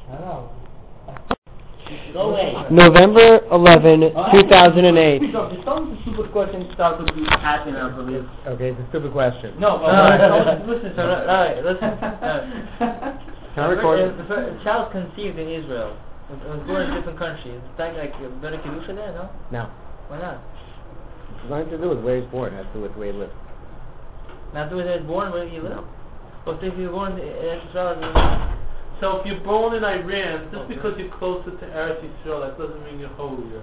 I don't know. Go away. November 11, 2008. Just tell me the stupid question start with you asking us of it. Okay, it's a stupid question. No, listen. Alright, listen. Can I record? If a child conceived in Israel, it was born in a different country, is that like a better kedusha there? No. No. Why not? It's nothing to do with where he's born. It has to do with where he lives. Not the way they're born, where you live. Well, if you're born in Israel, so if you're born in Iran, just because you're closer to Eretz Yisrael, that doesn't mean you're holier.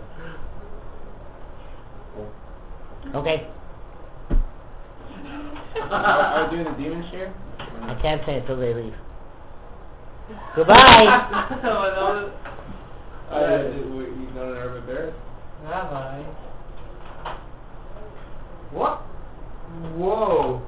Okay. Are we doing the demon share? I can't say until they leave. Goodbye. You know an urban bear? Rabbi. What? Whoa.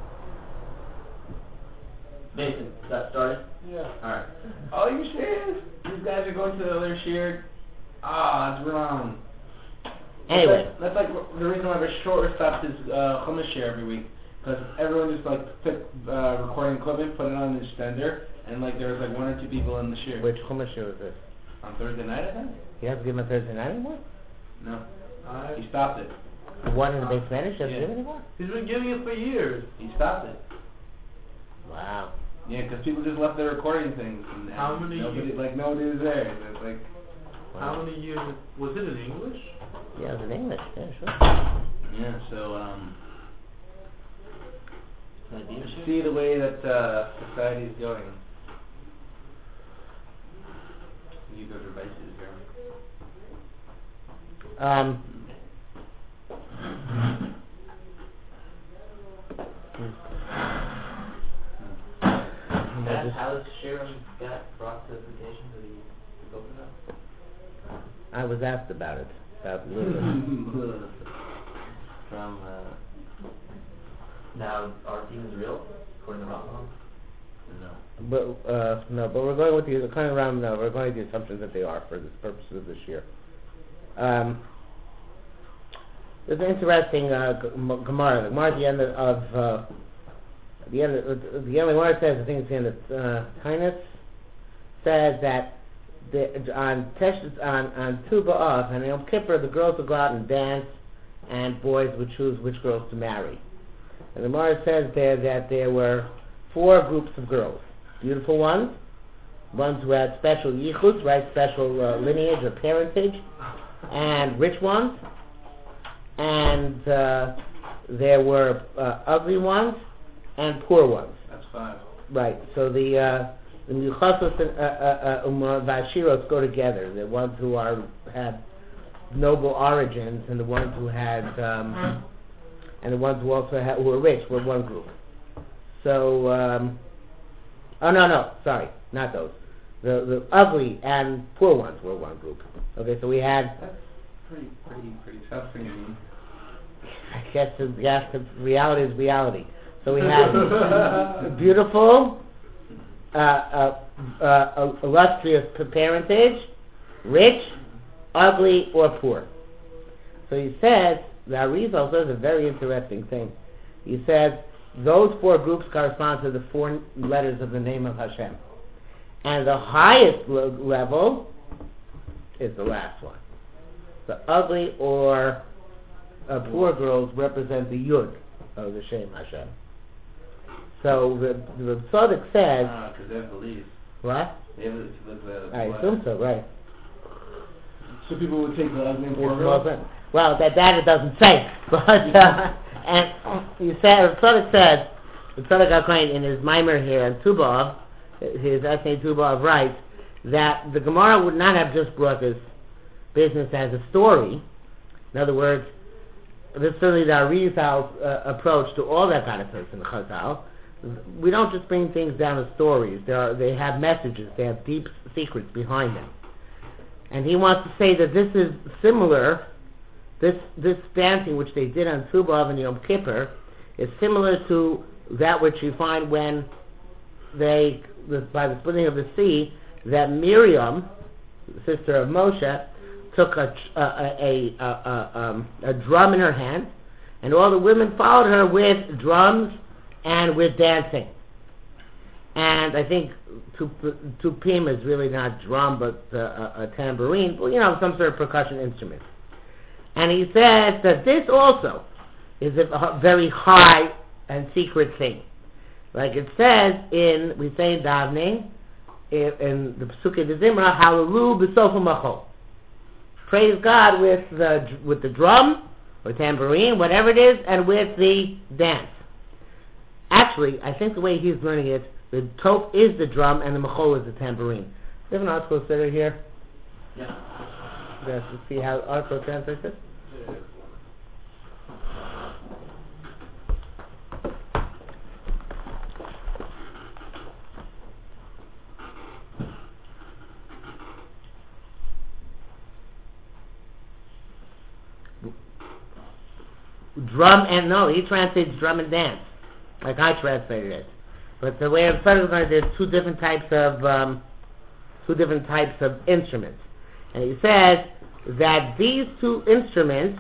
Mason, is that started? Yeah. Alright. Oh, you serious? These guys are going to the other share? Ah, that's wrong. Anyway. That's like the reason why we're short-stopped is Chumash share every week. Because everyone just like took recording equipment, put it on the extender, and like there was like one or two people in the share. Which Chumash show is this? On Thursday night, I think? He hasn't given a Thursday night anymore? No. He stopped it. The one in the base Spanish doesn't Yeah. give anymore? He's been giving it for years. He stopped it. Wow. Yeah, because people just left their recording things. And How many nobody, years? like nobody was there. It's like, How many years? Was it in English? Yeah, it was in English. Yeah, sure. yeah, so, see the way that society is going. You go to devices here. How does Sharon got brought to the vacation to the Gopinath? I was asked about it. About From, now, are demons real, according to Rambam? No. No, but we're going with the kind of around. No, we're going with the assumptions that they are for the purposes of this year. There's an interesting Gemara. The Gemara at the end of the end Gemara says, I think it's the end of Tainus, says that on Tu B'Av and Yom Kippur the girls would go out and dance, and boys would choose which girls to marry. And the Gemara says there that there were 4 groups of girls: beautiful ones who had special yichus, right, special lineage or parentage, and rich ones, and there were ugly ones and poor ones. That's 5. Right. So the Michasos and Vashiros go together. The ones who had noble origins and the ones who had and the ones who also who were rich were one group. So sorry, not those. The ugly and poor ones were one group. Okay, so we had. That's pretty tough for you. I guess the reality is reality. So we had beautiful, illustrious parentage, rich, ugly, or poor. So he says, the Arizal says a very interesting thing. He says, those 4 groups correspond to the 4 letters of the name of Hashem. And the highest level is the last one. The ugly or poor girls represent the Yud of the Shem Hashem. So the Tzaddik says... because they have beliefs. What? They have to look at I assume so, right. So people would take the ugly and poor girls? Well, that it doesn't say. But, and he said, the Tzaddik said, the Tzaddik HaKohen in his Maimer here in Tubav, his essay Tubav writes, that the Gemara would not have just brought this business as a story. In other words, this is certainly the Arizal's approach to all that kind of person, the Chazal. We don't just bring things down as stories. They have messages. They have deep secrets behind them. And he wants to say that this is similar. This dancing which they did on Tu B'Av and Yom Kippur is similar to that which you find when by the splitting of the sea, that Miriam, the sister of Moshe, took a drum in her hand, and all the women followed her with drums and with dancing. And I think tupim is really not drum, but a tambourine, well, some sort of percussion instrument. And he says that this also is a very high and secret thing. Like it says we say in davening, in the Pesukei de Zimra, Hallelu b'sofa machol. Praise God with the drum or tambourine, whatever it is, and with the dance. Actually, I think the way he's learning it, the top is the drum and the machol is the tambourine. Do you have an article consider here? Yeah. Let's see how article translates it. He translates drum and dance, like I translated it. But the way I'm going to there's two different types of instruments, and he says that these two instruments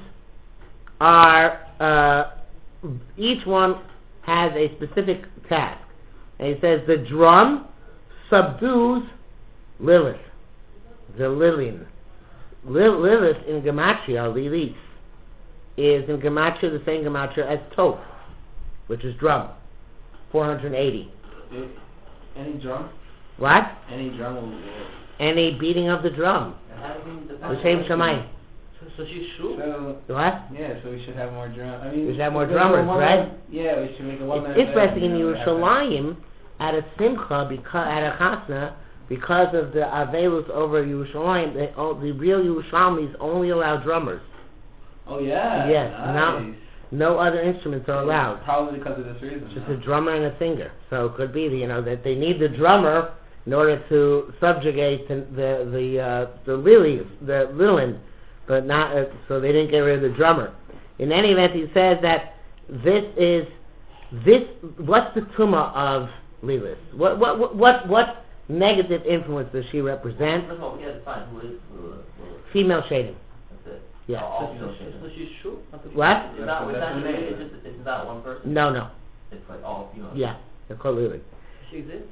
are each one has a specific task, and he says the drum subdues Lilith, the Lilin. Lilith in Gematria, Lilith, is in Gematria the same Gematria as Tov, which is drum, 480. Any drum? What? Any drum will Any beating of the drum. L'shem Shamayim. So she's true? What? Yeah, so we should have more drums. We should have more drummers, right? Yeah, we should make a one-man It's interesting in Yerushalayim, at a simcha, at a chasna, because of the Avelus over Yerushalayim, the real Yerushalmis only allow drummers. Oh yeah. Yes. Nice. No other instruments are allowed. Probably because of this reason. Just a drummer and a singer. So it could be that they need the drummer in order to subjugate the lilin, but not so they didn't get rid of the drummer. In any event, he says that this. What's the tumah of Lilith? What negative influence does she represent? First of all, we have to find who is Female shading. That's it. Yeah. All female So shading. she's true? It's What? not it's not one person. No. It's like all female. Yeah, they're called Lilith. She exists?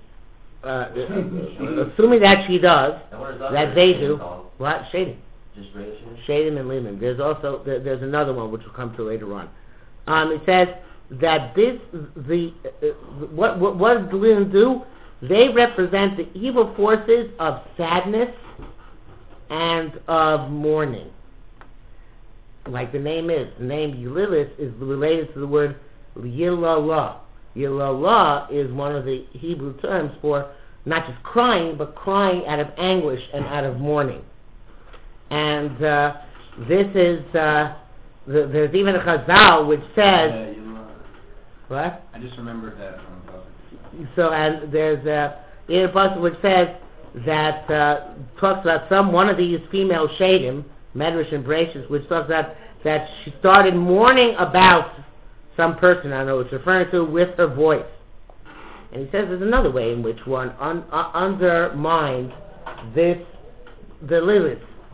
Assuming that she does, And what is that they do. What? Shading. Just regular shading? Shadim and Lilim. There's also there's another one which we'll come to later on. It says that what does the Lilim do? They represent the evil forces of sadness and of mourning. Like the name Lilith is related to the word Yilalah. Yilalah is one of the Hebrew terms for not just crying, but crying out of anguish and out of mourning. And this is there's even a Chazal which says what? I just remembered that. So and there's a passage which says that talks about one of these female shadim, Medrash and Bereshis, which talks about that she started mourning about some person, I don't know what it's referring to, with her voice. And he says there's another way in which one undermines the Lilith.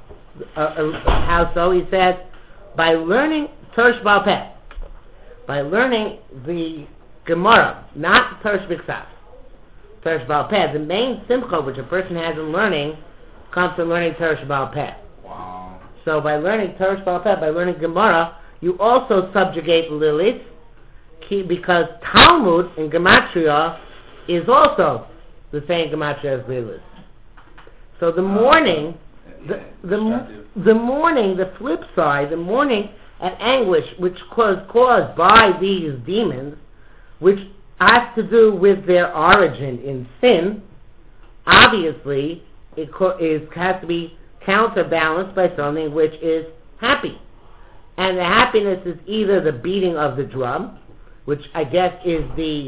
How so? He says by learning Tersh Baal Peh, by learning the Gemara, not Tersh B'Ksav, Tersh Baal Peh. The main simcha which a person has in learning comes from learning Tersh Baal Peh. Wow. So by learning Tersh Baal Peh, by learning Gemara, you also subjugate Lilith, because Talmud in Gematria is also the same Gematria as Lilith. So the mourning, the mourning, the flip side, the mourning and anguish which was caused by these demons, which has to do with their origin in sin, obviously it has to be counterbalanced by something which is happy. And the happiness is either the beating of the drum, which I guess is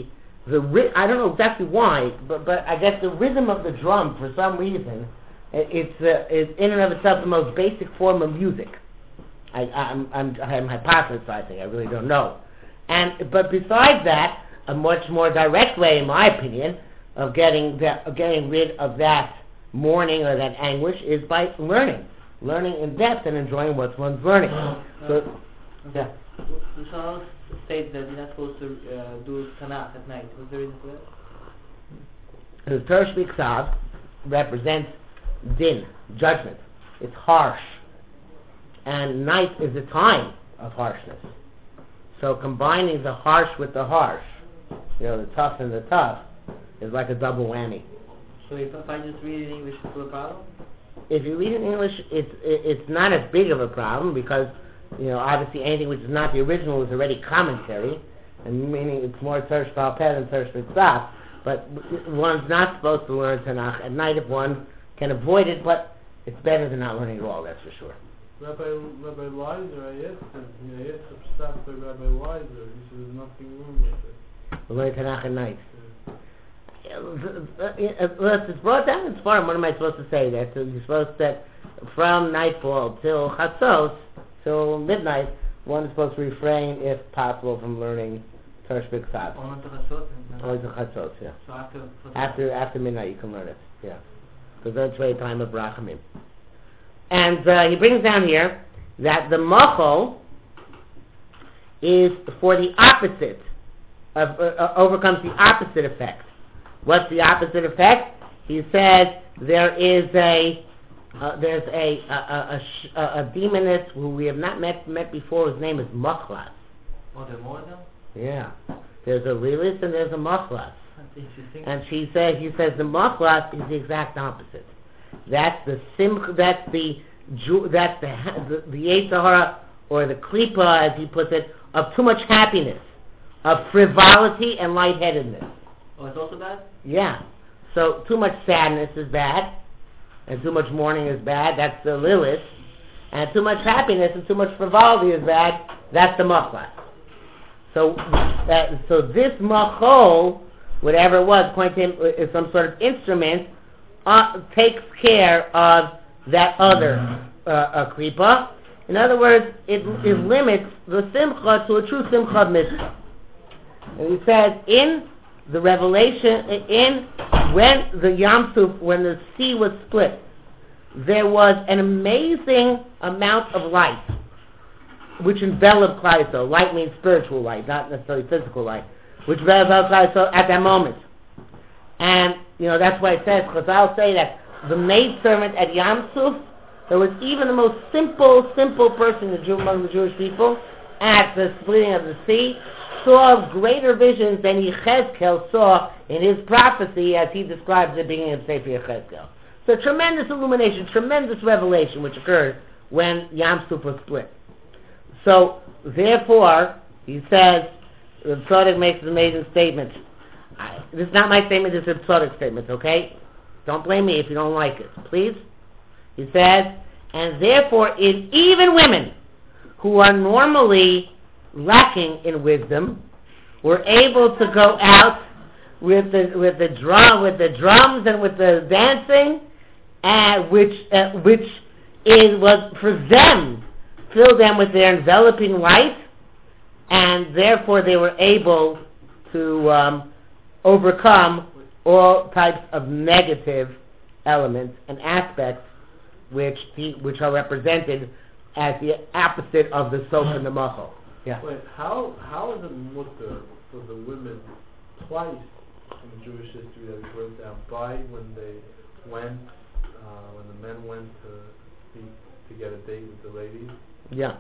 I don't know exactly why, but I guess the rhythm of the drum, for some reason, it's in and of itself the most basic form of music. I'm hypothesizing. I really don't know. But besides that, a much more direct way, in my opinion, of getting rid of that mourning or that anguish is by learning in depth and enjoying what one's learning. So, yeah. The Psalms state that you're not supposed to do Tanakh at night. What's the reason for that? The Torah Shviksav represents din, judgment. It's harsh. And night is a time of harshness. So combining the harsh with the harsh, the tough and the tough, is like a double whammy. So if I just read it in English, it's a problem? If you read it in English, it's not as big of a problem because, obviously anything which is not the original is already commentary, and meaning it's more Torah Shval Peh than Torah Shviksav. But one's not supposed to learn Tanakh at night if one can avoid it, but it's better than not learning at all, that's for sure. Rabbi Weiser, I asked some stuff by Rabbi Weiser. He said there's nothing wrong with it. Learn Tanakh at night. It's brought down in Sfarim. What am I supposed to say? That you're supposed that from nightfall till Chatzos, till midnight, one is supposed to refrain, if possible, from learning Torah Shviksav. Only to Chatzot? Only to Chatzos, yeah. So After midnight you can learn it, yeah. Because that's really a time of Rachamim. And he brings down here that the Machol is for the opposite, overcomes the opposite effect. What's the opposite effect? He says there's a demoness who we have not met before. His name is Machlas. Oh, there are more of them? Yeah. There's a Lilis and there's a Machlas. That's interesting. And he says the Machlas is the exact opposite. That's the Yetzer Hara, or the Klipa, as he puts it, of too much happiness, of frivolity and lightheadedness. Oh, it's also bad? Yeah. So too much sadness is bad, and too much mourning is bad. That's the Lilith. And too much happiness and too much frivolity is bad. That's the Machlas. So this Machol, whatever it was, according to him, is some sort of instrument, takes care of that other klipa. In other words, it limits the simcha to a true simcha mitzvah. And he says in the revelation, when the Yam Suf, when the sea was split, there was an amazing amount of light, which enveloped Klal Yisrael. Light means spiritual light, not necessarily physical light, which enveloped Klal Yisrael at that moment. And that's why it says, Chazal say that the maidservant at Yam Suf, there was even the most simple person among the Jewish people at the splitting of the sea, saw greater visions than Yechezkel saw in his prophecy as he describes it being in Sefer Yechezkel. So tremendous illumination, tremendous revelation which occurred when Yam Suf was split. So therefore, he says, the Tzaddik makes an amazing statement. This is not my statement, this is a Tzaddik statement, okay? Don't blame me if you don't like it, please. He says, and therefore, even women who are normally lacking in wisdom were able to go out with the drums and with the dancing, which was for them, filled them with their enveloping light, and therefore they were able to overcome all types of negative elements and aspects which are represented as the opposite of the soap and the machal. Yeah. Wait, how is it mutter for the women twice in Jewish history that we wrote down by when the men went to get a date with the ladies? Yeah.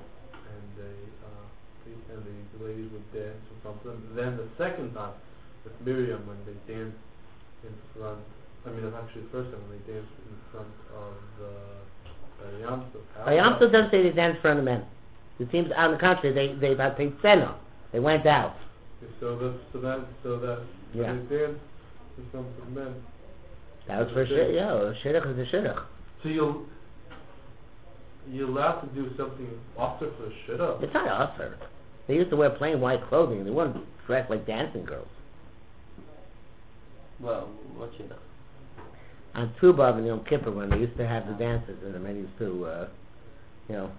And the ladies would dance or something. Then the second time with Miriam when they danced in front. I mean, actually the first time when they danced in front of the Yam Suf. Yam Suf doesn't say they danced in front of men. It seems on the contrary, they tzena. They went out. So they danced in front of men. That was for shidduch. Yeah, a shidduch is a shidduch. So you're allowed to do something after for a shidduch? It's not after. They used to wear plain white clothing. They weren't dressed like dancing girls. Well, what shidduch? On Tubav and Yom Kippur, when they used to have the dances, and the men used to, No,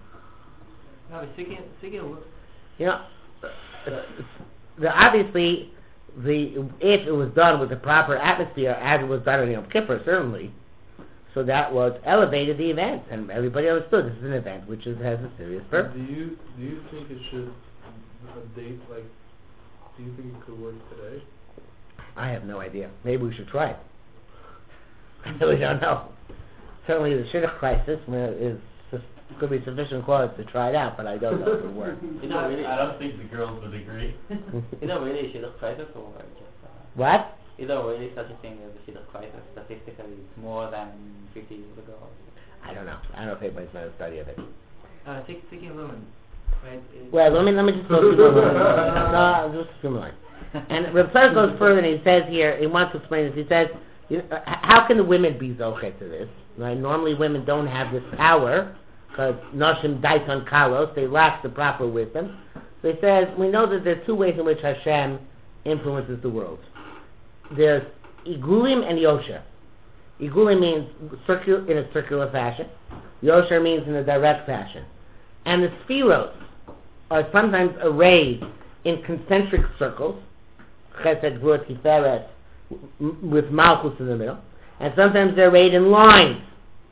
obviously, if it was done with the proper atmosphere, as it was done on Yom Kippur, certainly, so that was elevated the event, and everybody understood this is an event which has a serious purpose. Do you think it should a date like? Do you think it could work today? I have no idea. Maybe we should try it. We don't know. Certainly the shidduch crisis could be sufficient cause to try it out, but I don't know if it works. Really, I don't think the girls would agree. Really shidduch crisis or just... What? Is there really such a thing as a shidduch crisis? Statistically, it's more than 50 years ago. I don't know. I don't know if anybody's done a study of it. Speaking of women, right? Well, let me just go through no, just a few more. And Reb Tzadok goes further, and he says here, he wants to explain this. He says, how can the women be zoche to this? Right? Normally, women don't have this power because Noshim Daiton Kalos, they lack the proper wisdom. So he says, we know that there are two ways in which Hashem influences the world. There's Igulim and Yosher. Igulim means in a circular fashion. Yosher means in a direct fashion. And the spheros are sometimes arrayed in concentric circles, Chesed, Gvur, Tiferet, with Malchus in the middle. And sometimes they're arrayed in lines,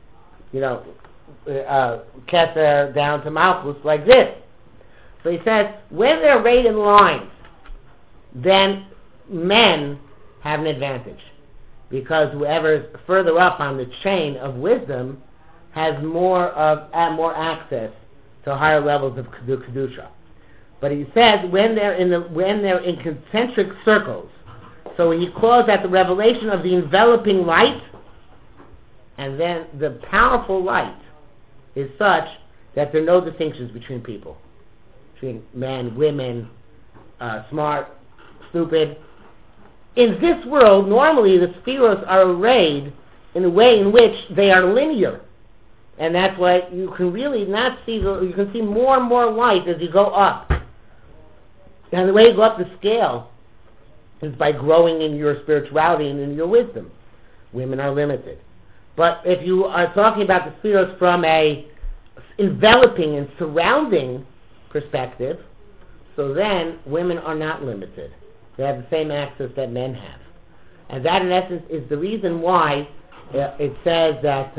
Keser down to Malchus like this. So he says, when they're arrayed in lines, then men have an advantage. Because whoever's further up on the chain of wisdom has more access to higher levels of kedusha. But he says when they're in concentric circles, so he calls that the revelation of the enveloping light, and then the powerful light is such that there are no distinctions between people, between men, women, smart, stupid. In this world, normally the spheros are arrayed in a way in which they are linear. And that's why you can really not see, you can see more and more light as you go up. And the way you go up the scale is by growing in your spirituality and in your wisdom. Women are limited. But if you are talking about the spheros from a enveloping and surrounding perspective, so then women are not limited. They have the same access that men have. And that, in essence, is the reason why it says that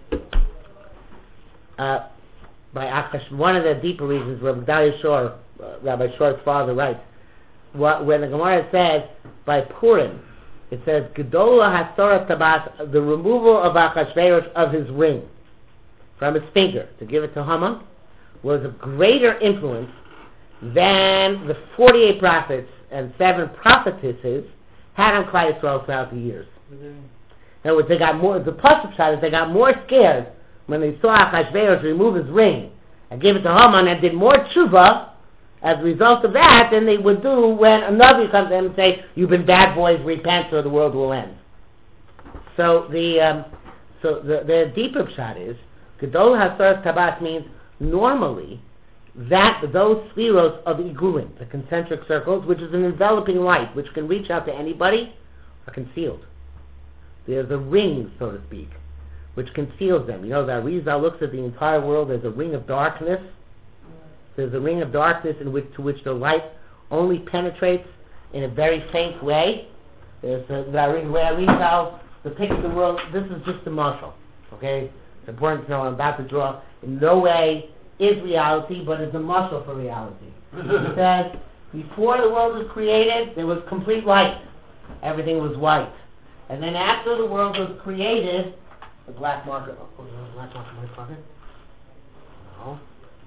by Akash, one of the deeper reasons where Rabbi Shor's father writes, when the Gemara says by Purim, it says Gedola Hasora Tabas, the removal of Achashverosh of his ring from his finger to give it to Haman was of greater influence than the 48 prophets and 7 prophetesses had on Klal Yisrael throughout the years. In other words, they got more. The pasuk shot is they got more scared when they saw Achashverosh remove his ring and give it to Haman and did more tshuva as a result of that than they would do when a Navi comes to them and say, "You've been bad boys, repent, or the world will end." So the deeper shot is Gedol Hasar Tabas means normally that those spheros of Igulim, the concentric circles, which is an enveloping light, which can reach out to anybody, are concealed. There's a ring, so to speak, which conceals them. You know, the Arizal looks at the entire world as a ring of darkness. There's a ring of darkness to which the light only penetrates in a very faint way. There's the Arizal depicts the world. This is just a marshal, okay? It's important to know I'm about to draw. In no way is reality, but is a muscle for reality. It says, before the world was created, there was complete light. Everything was white. And then after the world was created, the black marker, black marker in front of it? No.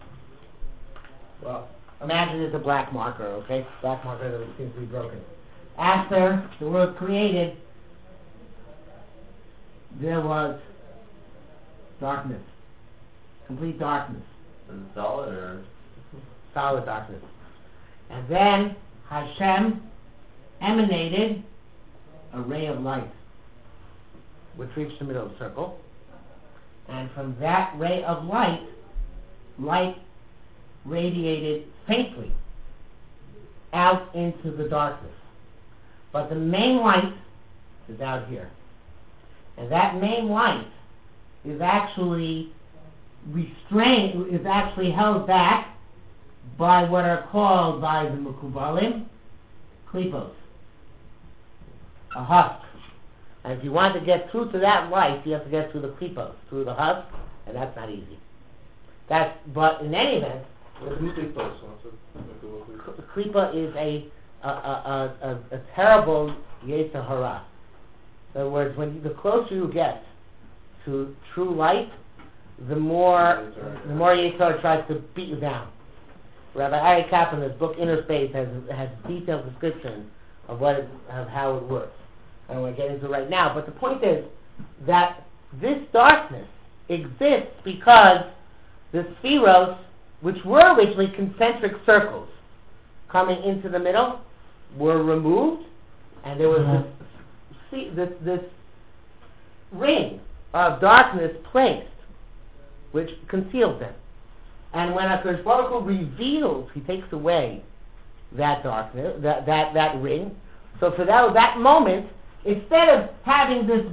Well, imagine it's a black marker, okay? Black marker that seems to be broken. After the world created, there was darkness. Complete darkness. Solid or? Solid darkness. And then Hashem emanated a ray of light, which reached the middle of the circle. And from that ray of light radiated faintly out into the darkness. But the main light is out here. And that main light is actually restrained, is actually held back by what are called by the Mekubalim klipos, a husk. And if you want to get through to that light, you have to get through the klipos, through the husk, and that's not easy. But in any event, klipa is a terrible yetzer hara. In other words, the closer you get to true light, the more Yitzhak tries to beat you down. Rabbi Ari Kaplan, in his book Inner Space, has a detailed description of how it works. I don't want to get into it right now, but the point is that this darkness exists because the spheros, which were originally concentric circles coming into the middle, were removed, and there was this ring of darkness placed, which conceals them. And when HaKadosh Baruch Hu reveals, he takes away that darkness, that ring. So for that moment, instead of having this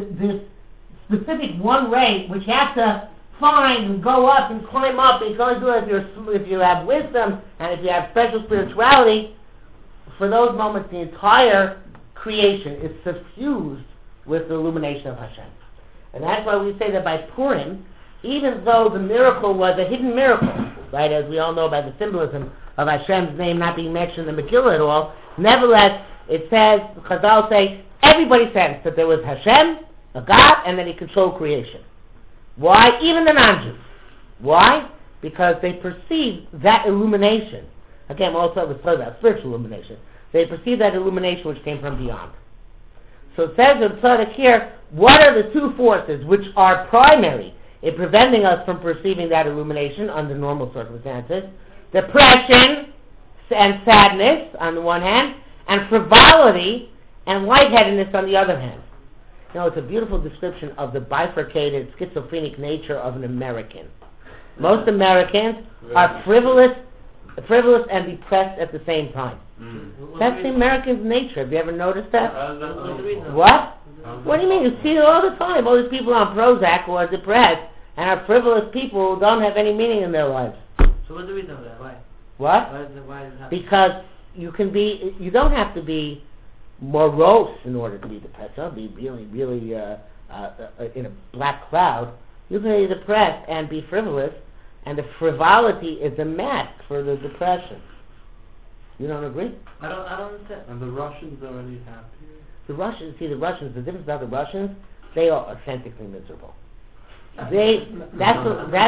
specific one ray, which you have to find and go up and climb up, and you can only do it if you have wisdom and if you have special spirituality, for those moments the entire creation is suffused with the illumination of Hashem. And that's why we say that by Purim, even though the miracle was a hidden miracle, right, as we all know by the symbolism of Hashem's name not being mentioned in the Megillah at all, nevertheless, it says, Chazal say, everybody sensed that there was Hashem, a God, and that he controlled creation. Why? Even the non-Jews. Why? Because they perceived that illumination. Again, also it was talking about spiritual illumination. They perceived that illumination which came from beyond. So it says in Tzaddik here, what are the two forces which are primary in preventing us from perceiving that illumination under normal circumstances? Depression and sadness on the one hand, and frivolity and lightheadedness on the other hand. You know, it's a beautiful description of the bifurcated schizophrenic nature of an American. Most Americans are frivolous and depressed at the same time. That's the American's nature. Have you ever noticed that? What? What do you mean? You see it all the time. All these people on Prozac who are depressed and are frivolous people who don't have any meaning in their lives. So what's the reason of that? Why? What? Why does it happen? Because you don't have to be morose in order to be depressed. Don't be really in a black cloud. You can be depressed and be frivolous, and the frivolity is a mask for the depression. You don't agree? I don't understand. And the Russians are any happier? The difference about the Russians, they are authentically miserable. That's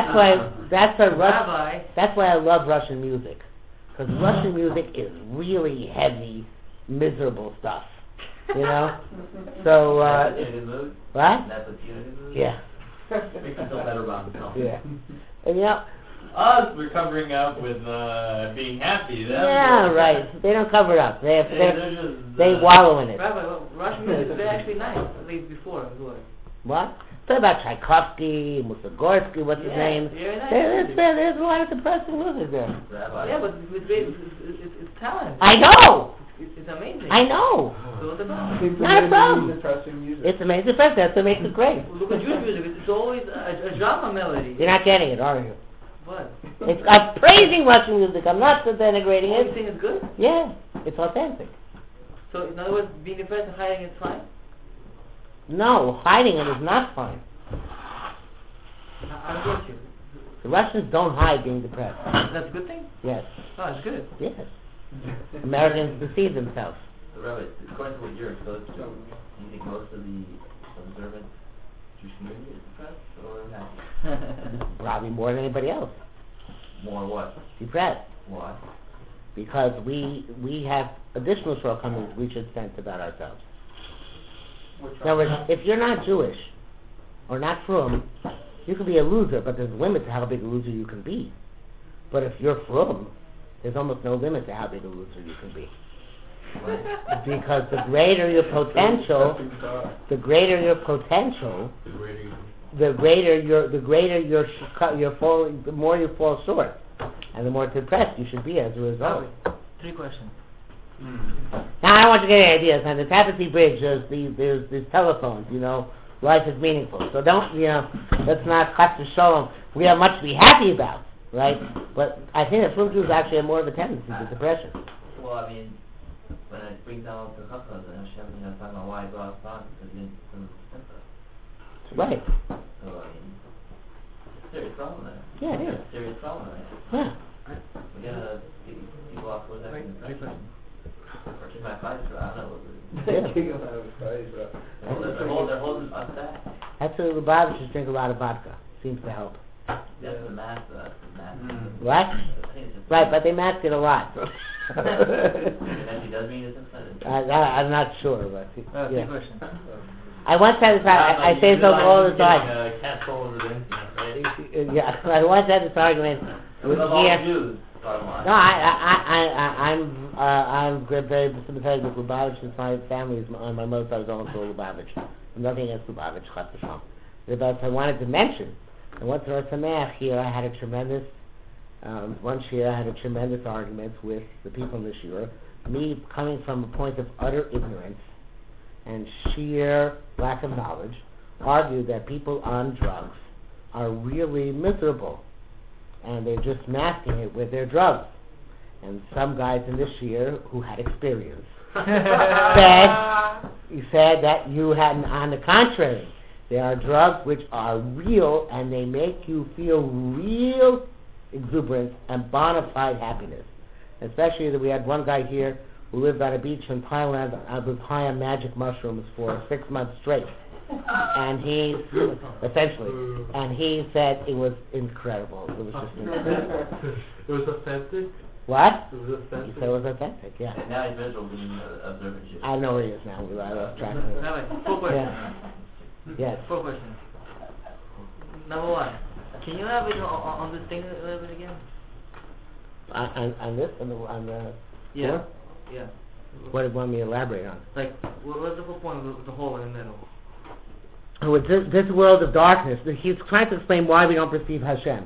why I love Russian music, because Russian music is really heavy, miserable stuff. You know? So what? That's what you do? Yeah. Makes you feel better about yourself. Yeah. And you know, Us, we're covering up with being happy. yeah, right. They don't cover it up. They just, they wallow in it. Rabbi, Russian music is actually nice, at least before. What? Talk about Tchaikovsky, Mussorgsky, what's his name? Very nice. There's a lot of depressing music there. Yeah, but it's talent. I know. It's amazing. I know. So what's the problem? It's Not a problem. depressing music. It's amazing. That's what makes it great. Look at Jewish music. It's always a drama melody. You're not getting it, are you? What? I'm praising Russian music. I'm not denigrating You it. think it's good? Yeah, it's authentic. So in other words, being depressed and hiding is fine? No, hiding it is not fine. I don't get you. The Russians don't hide being depressed. That's a good thing? Yes. Oh, it's good. Yes. Americans deceive themselves. So, Rabbi, according to what you're exposed to, do you think most of the observant Jewish community is depressed or happy? Probably more than anybody else. More what? Depressed. Why? Because we have additional shortcomings we should sense about ourselves. In other words, if you're not Jewish or not frum, you can be a loser, but there's a limit to how big a loser you can be. But if you're frum, there's almost no limit to how big a loser you can be. Because the greater your potential, the more you fall short, and the more depressed you should be as a result. 3 questions. Now I don't want you to get any ideas. On the Tapestry Bridge, there's these telephones. You know, life is meaningful. So don't, let's not cut the show. We have much to be happy about, right? But I think that frum Jews actually have more of a tendency to depression. Well, I mean, when it brings down to Chachas and Hashem, talking about why God thought because he didn't sense us. Right. So, I mean, it's a serious problem there. Yeah, it is. It's a serious problem there. Yeah. We gotta get people off with that depression. Or King by Five, I don't know what Yeah. King of Five, bro. they're holding on that. That's what Lubavitchers drink a lot of vodka. Seems to help. That's the math, What? I think it's just Right, but they mask it a lot. It actually does mean it's inside. I'm not sure, but Two yeah. questions. I once had this. I say something all the time. Control over the internet, right? Yeah, I once had this argument with all here. Jews, bottom line. No, I'm very sympathetic with Lubavitch since my family is on my mother's side is also Lubavitch. Nothing against Lubavitch, Chas v'shalom. But I wanted to mention, and once in Rosh Sameach here, I had a tremendous. Once year, I had a tremendous argument with the people in this year. Me coming from a point of utter ignorance and sheer lack of knowledge, argued that people on drugs are really miserable, and they're just masking it with their drugs. And some guys in this year who had experience said that you had, on the contrary, there are drugs which are real and they make you feel real exuberance and bona fide happiness. Especially that we had one guy here who lived on a beach in Thailand and was high on magic mushrooms for 6 months straight. And he, essentially, and he said it was incredible. It was just incredible. It was authentic? What? It was He authentic? said it was authentic, yeah. And now he's miserable being observant Jew. I know where he is now. I lost track of it. Rabbi, 4 questions. Yeah. Yes. 4 questions. Number 1, can you have it on this thing a little bit again? On this? On the Yeah. floor? Yeah. What did you want me to elaborate on? Like, what's the whole point with the hole in the middle? With this world of darkness, he's trying to explain why we don't perceive Hashem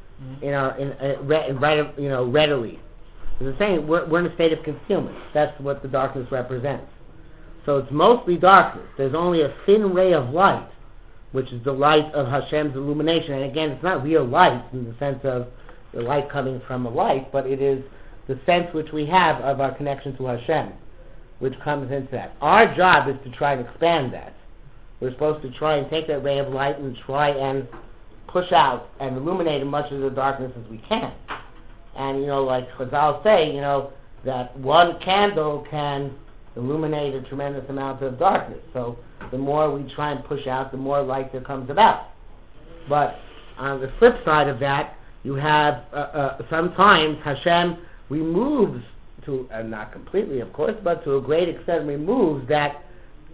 readily. He's saying we're in a state of concealment. That's what the darkness represents. So it's mostly darkness. There's only a thin ray of light, which is the light of Hashem's illumination. And again, it's not real light in the sense of the light coming from a light, but it is the sense which we have of our connection to Hashem, which comes into that. Our job is to try and expand that. We're supposed to try and take that ray of light and try and push out and illuminate as much of the darkness as we can. And, like Chazal say, that one candle can illuminate a tremendous amount of darkness. So the more we try and push out, the more light there comes about. But on the flip side of that, you have sometimes Hashem removes, not completely of course, but to a great extent removes that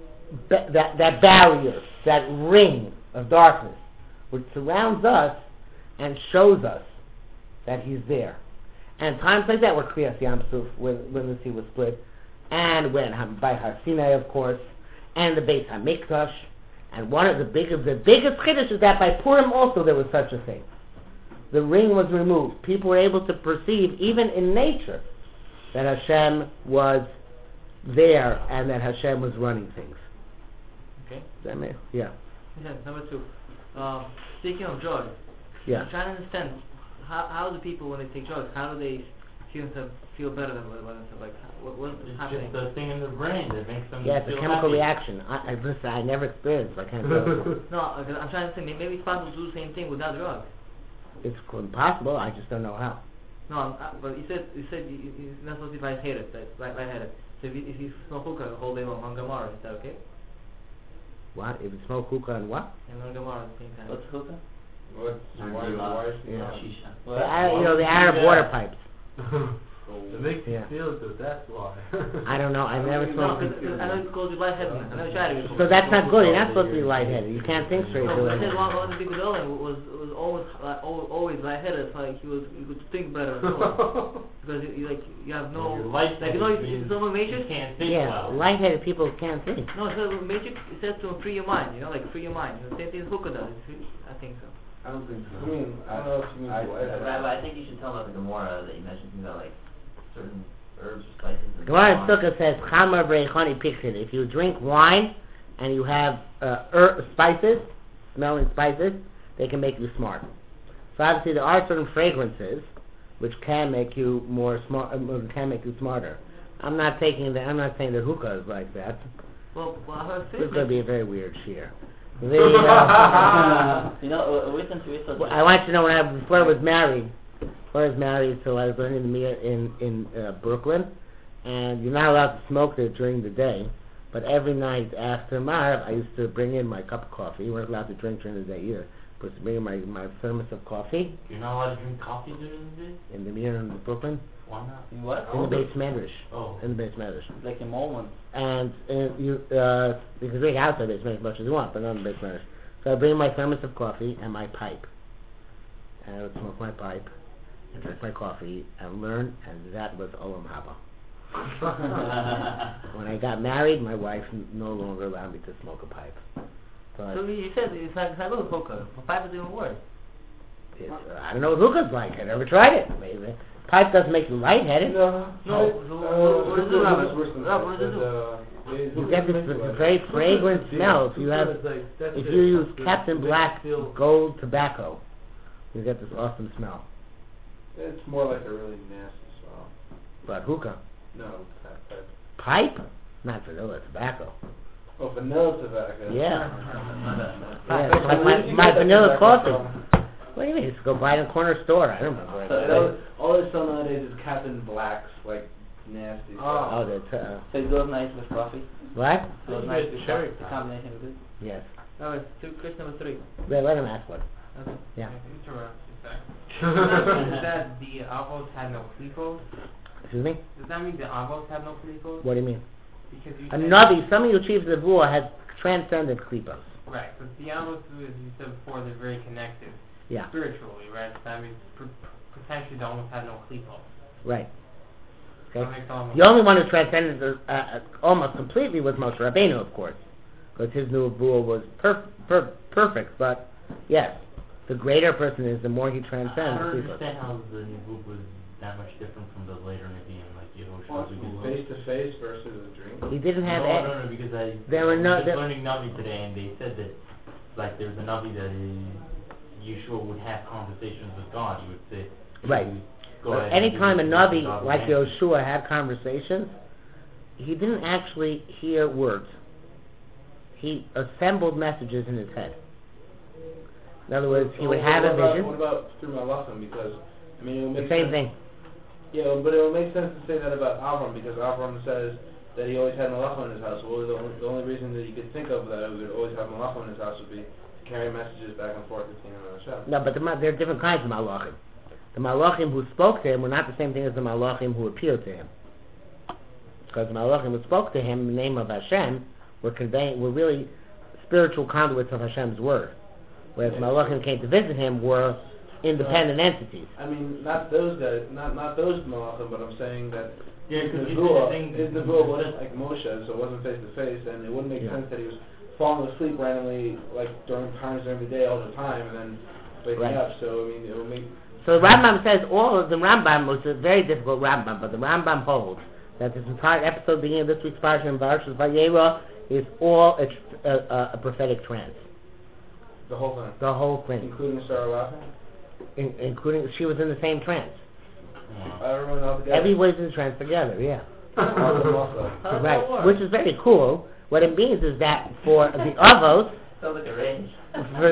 barrier, that ring of darkness, which surrounds us and shows us that He's there. And times like that were Kriyas Yam Suf, when the sea was split, and when by Har Sinai, of course, and the Beit HaMikdash, and one of the biggest chiddush is that by Purim also there was such a thing. The ring was removed. People were able to perceive, even in nature, that Hashem was there and that Hashem was running things. Okay. Does that make? Yeah. Okay, number 2. Speaking of drugs, Yeah. I'm trying to understand how do people when they take drugs, how do they feel better about themselves? Like, what's It's happening? just the thing in the brain that makes them Yeah, it's a feel chemical happy. reaction. Listen, I never experienced. I can't tell you. No, because I'm trying to say maybe it's possible to do the same thing without drugs. It's impossible. I just don't know how. No, but you said you're not supposed to be lightheaded. Lightheaded. So if you smoke hookah the whole day long on Gemara, is that okay? What? If you smoke hookah and what? And on Gemara at the same time. What's hookah? Why Yeah. Shisha. The Arab water pipes. It makes you Yeah. feel good, that's why. I don't know. I've never No, smoked. because I know it calls you lightheadedness. I never tried it before. So that's not good. You're not supposed to be lightheaded. You can't think straight. No, to I said it. one of the people Dolan was always lightheaded. So like he could think better because you have no Your light it's no you matrix. can't think Yeah, well. lightheaded people can't think. No, so matrix it says to free your mind. Free your mind. The same thing as hookah does. I think so. I don't think so. I mean, I don't know if you mean Rabbi, I think you should tell about the Gemara that you mentioned things about certain herbs or spices. And Gemara in Sukkah says, "Chamar v'echani piksid." If you drink wine and you have spices, smelling spices, they can make you smart. So obviously there are certain fragrances which can make you more smart, can make you smarter. I'm not saying that hookah is like that. Well, her This is going to be a very weird shear. The, wisdom to I want you to know before I was married, so I was learning the Mia in Brooklyn, and you're not allowed to smoke there during the day. But every night after Marv, I used to bring in my cup of coffee. You weren't allowed to drink during the day either. I used to bring in my thermos of coffee You're not allowed to drink coffee during the day? in the mirror in Brooklyn, Why not? In what? in the base Medrash. Oh. In the base Medrash. Like in Molman. And you can drink outside base Medrash as much as you want, but not in the base Medrash. So I bring in my thermos of coffee and my pipe. And I would smoke my pipe and drink my coffee and learn, and that was Olam Haba. When I got married, my wife no longer allowed me to smoke a pipe. So So you said it's like a little hookah. The pipe is even worse. I don't know what hookah's like. I never tried it. Maybe pipe doesn't make you lightheaded. No. What is it, Robert? Worse than Rob, what does it do? You get this very fragrant smell. If you have, if you use Captain Black Gold tobacco, you get this awesome smell. It's more like a really nasty smell. But hookah, No, pipe, not vanilla tobacco. oh, vanilla tobacco. Yeah. Yeah, it's like my vanilla coffee. What do you mean? Just go buy it in a corner store. I don't remember. So all they sell nowadays is Captain Black's, like, nasty stuff. Oh, that's So it goes nice with coffee. what? It goes You nice get with cherry coffee. The pie. combination with it. Yes. No, it's question number 3. Let him ask one. Okay. Yeah. Does that the avos had no klipos? Excuse me. Does that mean the avos had no klipos? What do you mean? Because you A said navi, some of your chiefs of war had transcended klipos. right, but the avos, as you said before, they're very connected Yeah. spiritually, right? So that means potentially they almost had no klipos. Right. That Okay. makes all The only one who transcended almost completely was Moshe Rabbeinu, of course, because his nubuah was perfect. But yes, the greater person is, the more he I transcends. don't the klipos. understand how the Nebuch was that much different from the later Nevi'im, like Yehoshua. because- Face to face versus a drink. He didn't have no, because I There were no- was there- learning Navi today, and they said that like there's a Navi that Yeshua would have conversations with God. He would say, Right. Go But ahead anytime a and navi God like would answer. Yoshua had conversations, he didn't actually hear words. He assembled messages in his head. In other words, he would have a vision. What about through Malachim? Because, I mean, it would The make same sense. thing. Yeah, but it would make sense to say that about Avram, because Avram says that he always had Malachim in his house. Well, the only reason that you could think of that he would always have Malachim in his house would be to carry messages back and forth between him and Hashem. No, but there are different kinds of malachim. The malachim who spoke to him were not the same thing as the malachim who appeared to him. Because the malachim who spoke to him in the name of Hashem were really spiritual conduits of Hashem's word. Whereas the malachim came to visit him were independent entities. I mean, not those guys, not those Malachim, but I'm saying that Yeah, his 'cause you Nebuah, said his things- Nebuah wasn't like Moshe, so it wasn't face to face, and it wouldn't make Yeah. sense that he was falling asleep randomly, like during times during the day all the time, and then waking Right. up. So I mean, it would make. So the Rambam says all of the Rambam was a very difficult Rambam, but the Rambam holds that this entire episode beginning of this week's parsha in Parshas Vayera is all a prophetic trance. The whole thing, The whole thing, including Sarah laughing. including she was in the same trance. Yeah. Everyone all together. Everybody's in trance together, yeah. All of them also. How does Right, that work? which is very cool. What it means is that for the Avos, Sounds like a range. for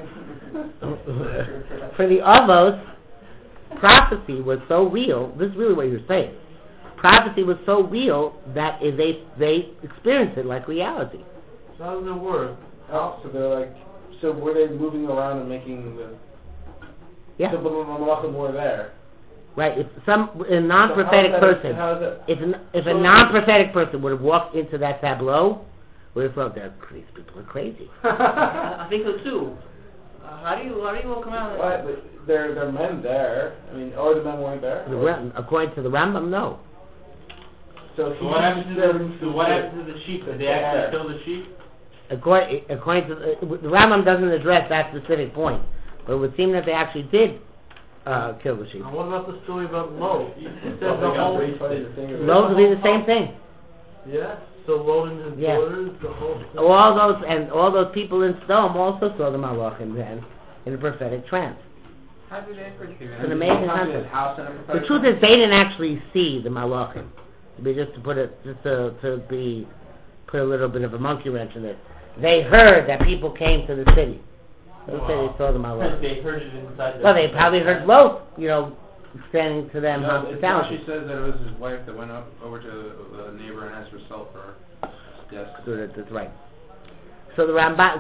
the Avos, prophecy was so real. This is really what you're saying. Prophecy was so real that they experienced it like reality. So how does it work? Oh, so they're like, so were they moving around and making the? Yeah, So the Malachim were there. right. If a non-prophetic So person, How is that? if a non-prophetic person would have walked into that tableau, would have thought that these people are crazy. I think so too. How do you walk around? What? But there are men there. I mean, or the men weren't there. According to the Rambam, no. So So what happened to the sheep? Did they actually kill the sheep? According to the Rambam doesn't address that specific point, but it would seem that they actually did kill the sheep. Now what about the story about Lo? It says Well, the they got whole... pretty funny to think of it. Those would be the same thing. Yeah? So Lot and his Yeah. daughters, the whole thing. All those people in Sodom also saw the Malachim then in a prophetic trance. How did they perceive It's an it? amazing His concept. house and The everything. truth is, they didn't actually see the Malachim. To put a little bit of a monkey wrench in it. They heard that people came to the city. They say they saw the Malachim. They heard it inside. Well, they probably heard Lot, extending to them No, hospitality. Rashi says that it was his wife that went over to a neighbor and asked for salt for her desk. So that's right. So the Ramban